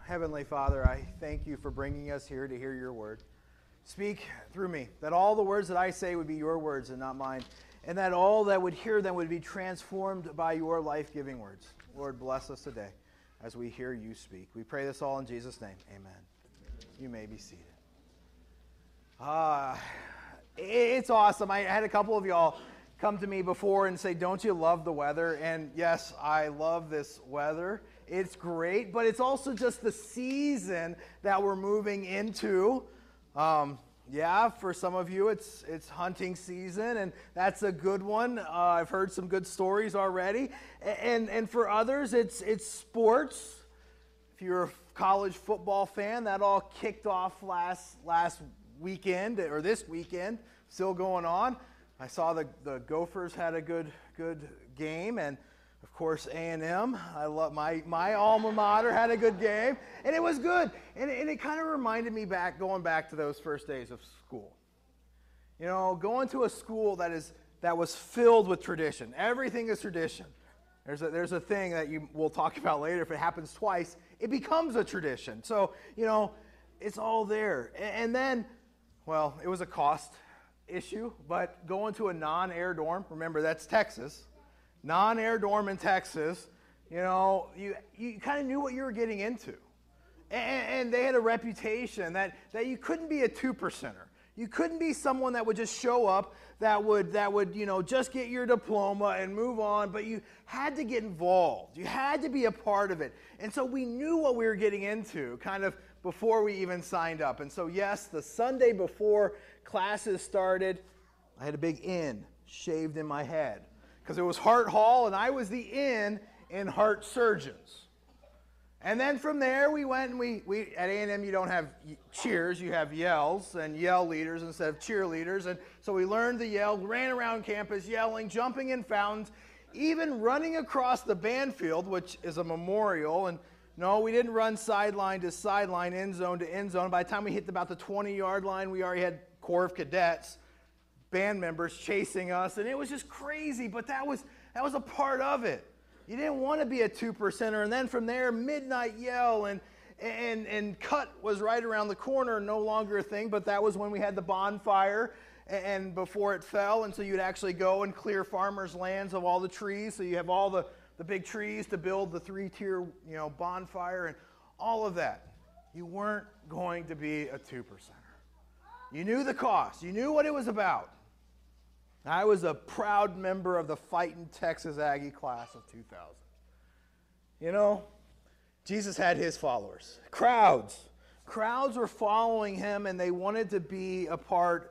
Heavenly Father, I thank you for bringing us here to hear your word. Speak through me, that all the words that I say would be your words and not mine, and that all that would hear them would be transformed by your life-giving words. Lord, bless us today as we hear you speak. We pray this all in Jesus' name. Amen. You may be seated. It's awesome. I had a couple of y'all come to me before and say, don't you love the weather? And yes, I love this weather. It's great, but it's also just the season that we're moving into. For some of you, it's hunting season, and that's a good one. I've heard some good stories already. And for others, it's sports. If you're a college football fan, that all kicked off last weekend, or this weekend, still going on. I saw the Gophers had a good game, and of course A&M. I love my alma mater had a good game, and it was good. And it kind of reminded me going back to those first days of school. You know, going to a school that was filled with tradition. Everything is tradition. There's a thing that we'll talk about later. If it happens twice, it becomes a tradition. So, you know, it's all there. And then, well, it was a cost issue, but going to a non-air dorm, remember that's Texas, non-air dorm in Texas, you know, you kind of knew what you were getting into. And they had a reputation that you couldn't be a two-percenter. You couldn't be someone that would just show up, that would just get your diploma and move on, but you had to get involved. You had to be a part of it. And so we knew what we were getting into kind of before we even signed up. And so yes, the Sunday before classes started, I had a big N shaved in my head because it was Heart Hall, and I was the N in heart surgeons. And then from there, we went and we at A&M, you don't have cheers, you have yells and yell leaders instead of cheerleaders. And so we learned to yell, ran around campus yelling, jumping in fountains, even running across the band field, which is a memorial. And no, we didn't run sideline to sideline, end zone to end zone. By the time we hit about the 20-yard line, we already had Corps of Cadets, band members chasing us, and it was just crazy, but that was a part of it. You didn't want to be a two-percenter, and then from there, midnight yell, and cut was right around the corner, no longer a thing, but that was when we had the bonfire, and before it fell, and so you'd actually go and clear farmers' lands of all the trees, so you have all the big trees to build the three-tier, bonfire, and all of that. You weren't going to be a two-percenter. You knew the cost. You knew what it was about. I was a proud member of the Fightin' Texas Aggie class of 2000. You know, Jesus had his followers. Crowds were following him, and they wanted to be a part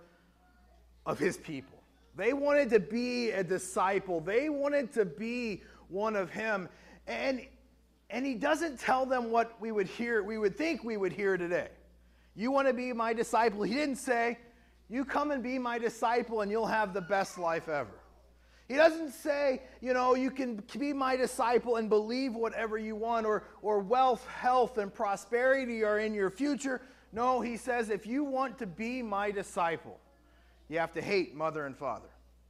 of his people. They wanted to be a disciple. They wanted to be one of him. And he doesn't tell them what we would think we would hear today. You want to be my disciple? He didn't say, you come and be my disciple and you'll have the best life ever. He doesn't say, you can be my disciple and believe whatever you want, or wealth, health, and prosperity are in your future. No, he says, if you want to be my disciple, you have to hate mother and father,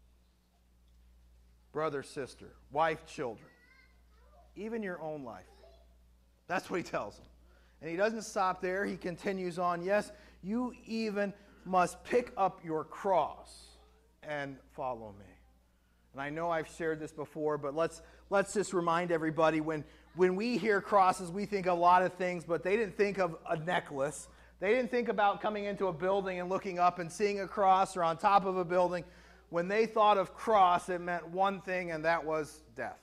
brother, sister, wife, children, even your own life. That's what he tells them. And he doesn't stop there. He continues on. Yes, you even must pick up your cross and follow me. And I know I've shared this before, but let's just remind everybody, when we hear crosses, we think of a lot of things, but they didn't think of a necklace. They didn't think about coming into a building and looking up and seeing a cross, or on top of a building. When they thought of cross, it meant one thing, and that was death.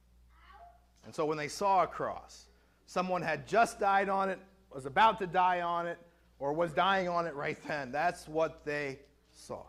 And so when they saw a cross, someone had just died on it, was about to die on it, or was dying on it right then. That's what they saw.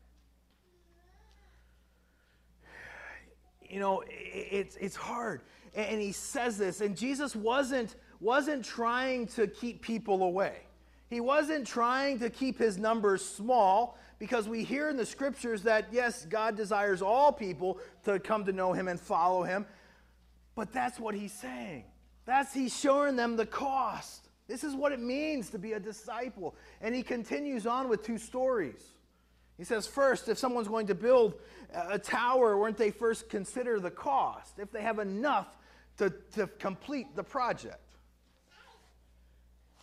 It's hard. And he says this, and Jesus wasn't trying to keep people away. He wasn't trying to keep his numbers small, because we hear in the scriptures that, yes, God desires all people to come to know him and follow him. But that's what he's saying. He's showing them the cost. This is what it means to be a disciple. And he continues on with two stories. He says, first, if someone's going to build a tower, wouldn't they first consider the cost, if they have enough to complete the project?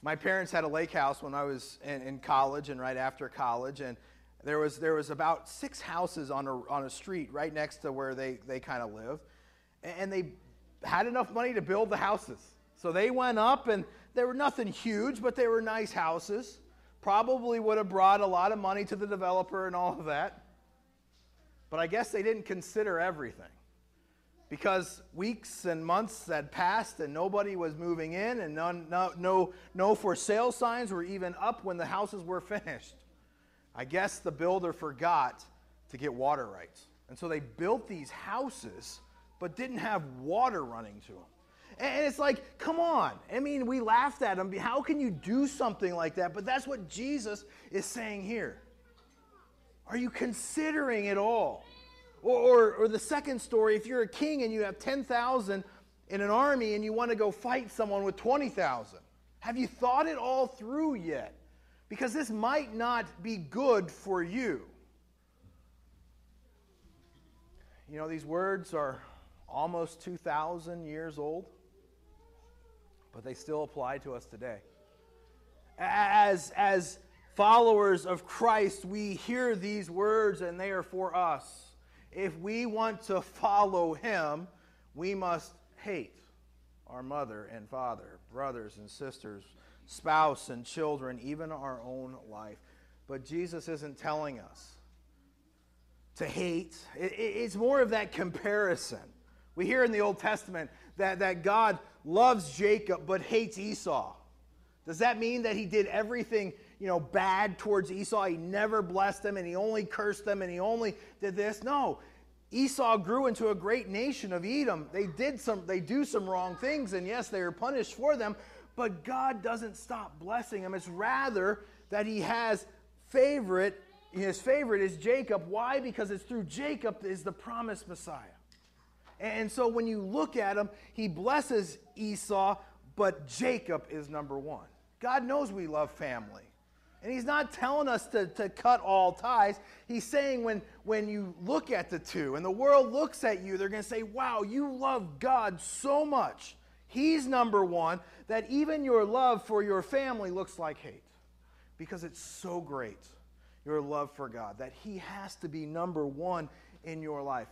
My parents had a lake house when I was in college and right after college, and there was about 6 houses on a street right next to where they kind of lived, and they had enough money to build the houses. So they went up, and they were nothing huge, but they were nice houses. Probably would have brought a lot of money to the developer and all of that. But I guess they didn't consider everything. Because weeks and months had passed and nobody was moving in, and no for sale signs were even up when the houses were finished. I guess the builder forgot to get water rights. And so they built these houses but didn't have water running to them. And it's like, come on. I mean, we laughed at them. How can you do something like that? But that's what Jesus is saying here. Are you considering it all? Or the second story, if you're a king and you have 10,000 in an army and you want to go fight someone with 20,000, have you thought it all through yet? Because this might not be good for you. You know, these words are almost 2,000 years old, but they still apply to us today. As followers of Christ, we hear these words and they are for us. If we want to follow him, we must hate our mother and father, brothers and sisters, spouse and children, even our own life. But Jesus isn't telling us to hate. It's more of that comparison. We hear in the Old Testament that God loves Jacob but hates Esau. Does that mean that he did everything, bad towards Esau? He never blessed him and he only cursed them and he only did this? No. Esau grew into a great nation of Edom. They do some wrong things, and yes, they are punished for them, but God doesn't stop blessing them. It's rather that he has favorite. His favorite is Jacob. Why? Because it's through Jacob is the promised Messiah. And so when you look at him, he blesses Esau, but Jacob is number one. God knows we love family. And he's not telling us to cut all ties. He's saying when you look at the two and the world looks at you, they're going to say, wow, you love God so much. He's number one, that even your love for your family looks like hate. Because it's so great, your love for God, that he has to be number one in your life.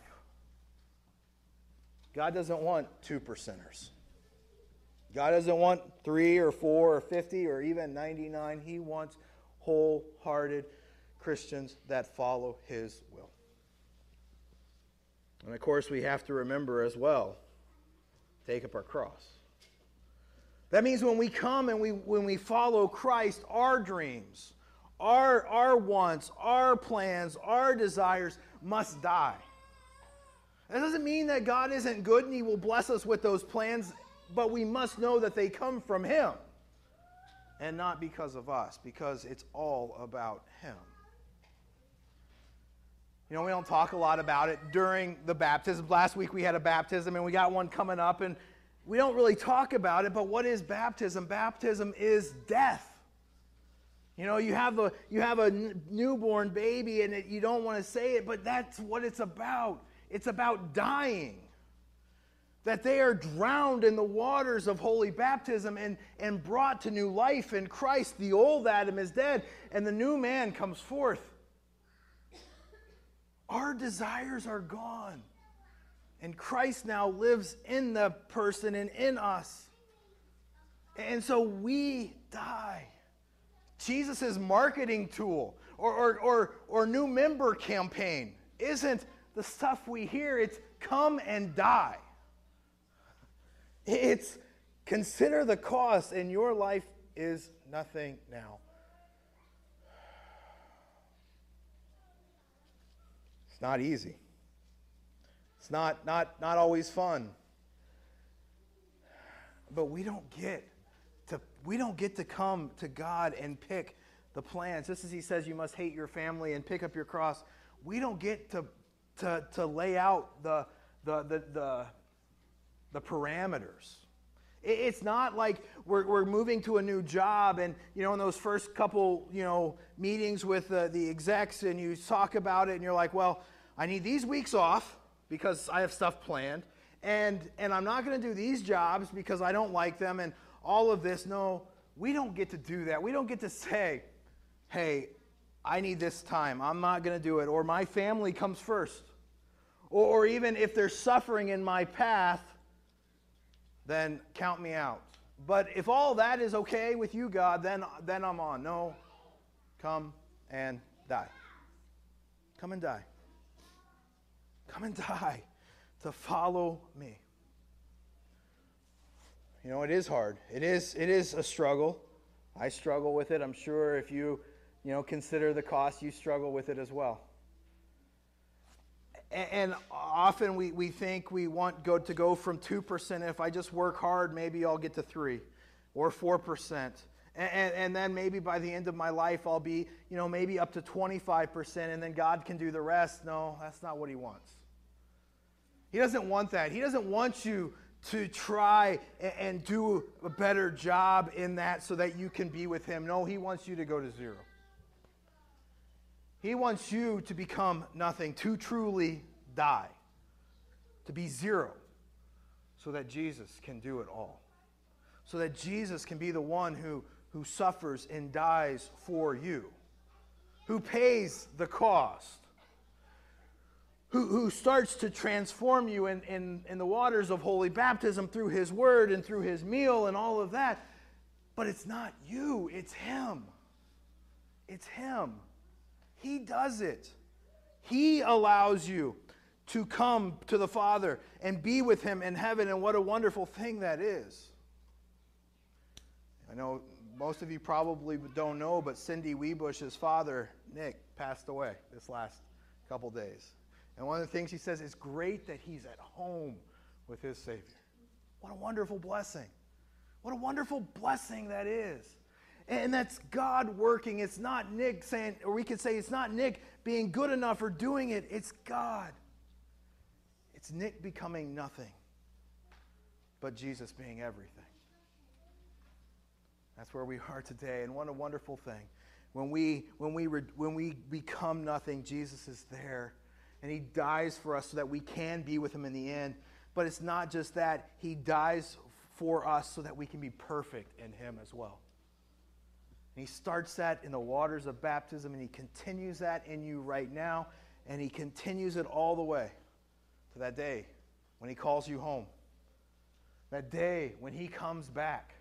God doesn't want 2%ers. God doesn't want 3 or 4 or 50 or even 99. He wants wholehearted Christians that follow his will. And of course, we have to remember as well, take up our cross. That means when we come and when we follow Christ, our dreams, our wants, our plans, our desires must die. That doesn't mean that God isn't good and he will bless us with those plans, but we must know that they come from him and not because of us, because it's all about him. We don't talk a lot about it during the baptism. Last week we had a baptism and we got one coming up, and we don't really talk about it, but what is baptism? Baptism is death. You have a newborn baby and you don't want to say it, but that's what it's about. It's about dying. That they are drowned in the waters of holy baptism and brought to new life in Christ. The old Adam is dead and the new man comes forth. Our desires are gone. And Christ now lives in the person and in us. And so we die. Jesus' marketing tool or new member campaign isn't the stuff we hear. It's come and die. It's consider the cost, and your life is nothing now. It's not easy. It's not always fun. But we don't get to come to God and pick the plans. Just as he says you must hate your family and pick up your cross, we don't get to lay out the parameters. It's not like we're moving to a new job and, in those first couple, meetings with the execs, and you talk about it and you're like, well, I need these weeks off because I have stuff planned, and I'm not going to do these jobs because I don't like them and all of this. No, we don't get to do that. We don't get to say, hey, I need this time. I'm not going to do it. Or my family comes first. Or even if there's suffering in my path, then count me out. But if all that is okay with you, God, then I'm on. No, come and die. Come and die. Come and die to follow me. You know, it is hard. It is a struggle. I struggle with it. I'm sure if you consider the cost, you struggle with it as well. And often we think we want to go from 2%. If I just work hard, maybe I'll get to 3 or 4%. And then maybe by the end of my life, I'll be, maybe up to 25%, and then God can do the rest. No, that's not what he wants. He doesn't want that. He doesn't want you to try and do a better job in that so that you can be with him. No, he wants you to go to 0. He wants you to become nothing, to truly die, to be 0, so that Jesus can do it all. So that Jesus can be the one who suffers and dies for you, who pays the cost, who starts to transform you in the waters of holy baptism through his word and through his meal and all of that. But it's not you, it's him. It's him. He does it. He allows you to come to the Father and be with him in heaven, and what a wonderful thing that is. I know most of you probably don't know, but Cindy Weebush's father, Nick, passed away this last couple days. And one of the things he says, it's great that he's at home with his Savior. What a wonderful blessing. What a wonderful blessing that is. And that's God working. It's not Nick saying, or we could say it's not Nick being good enough or doing it. It's God. It's Nick becoming nothing, but Jesus being everything. That's where we are today, and what a wonderful thing. When we become nothing, Jesus is there, and he dies for us so that we can be with him in the end. But it's not just that. He dies for us so that we can be perfect in him as well. And he starts that in the waters of baptism, and he continues that in you right now, and he continues it all the way to that day when he calls you home. That day when he comes back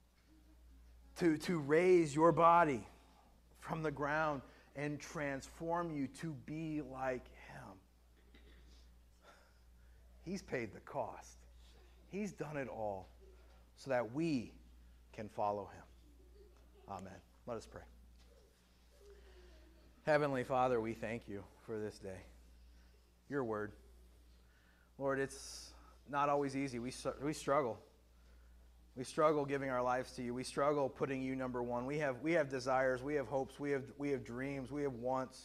to raise your body from the ground and transform you to be like him. He's paid the cost. He's done it all so that we can follow him. Amen. Let us pray. Heavenly Father, we thank you for this day. Your word. Lord, it's not always easy. We struggle. We struggle giving our lives to you. We struggle putting you number one. We have desires. We have hopes. We have dreams. We have wants.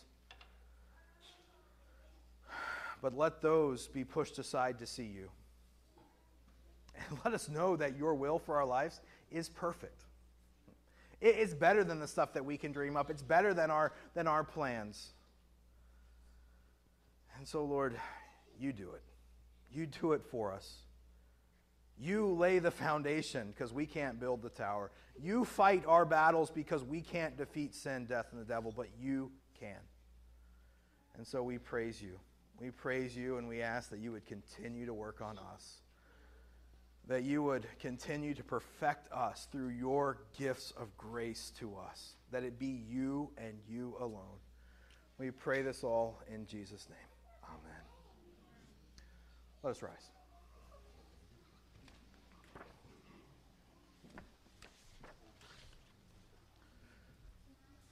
But let those be pushed aside to see you. And let us know that your will for our lives is perfect. It's better than the stuff that we can dream up. It's better than our plans. And so, Lord, you do it. You do it for us. You lay the foundation because we can't build the tower. You fight our battles because we can't defeat sin, death, and the devil, but you can. And so we praise you. We praise you, and we ask that you would continue to work on us, that you would continue to perfect us through your gifts of grace to us, that it be you and you alone. We pray this all in Jesus' name. Amen. Let us rise.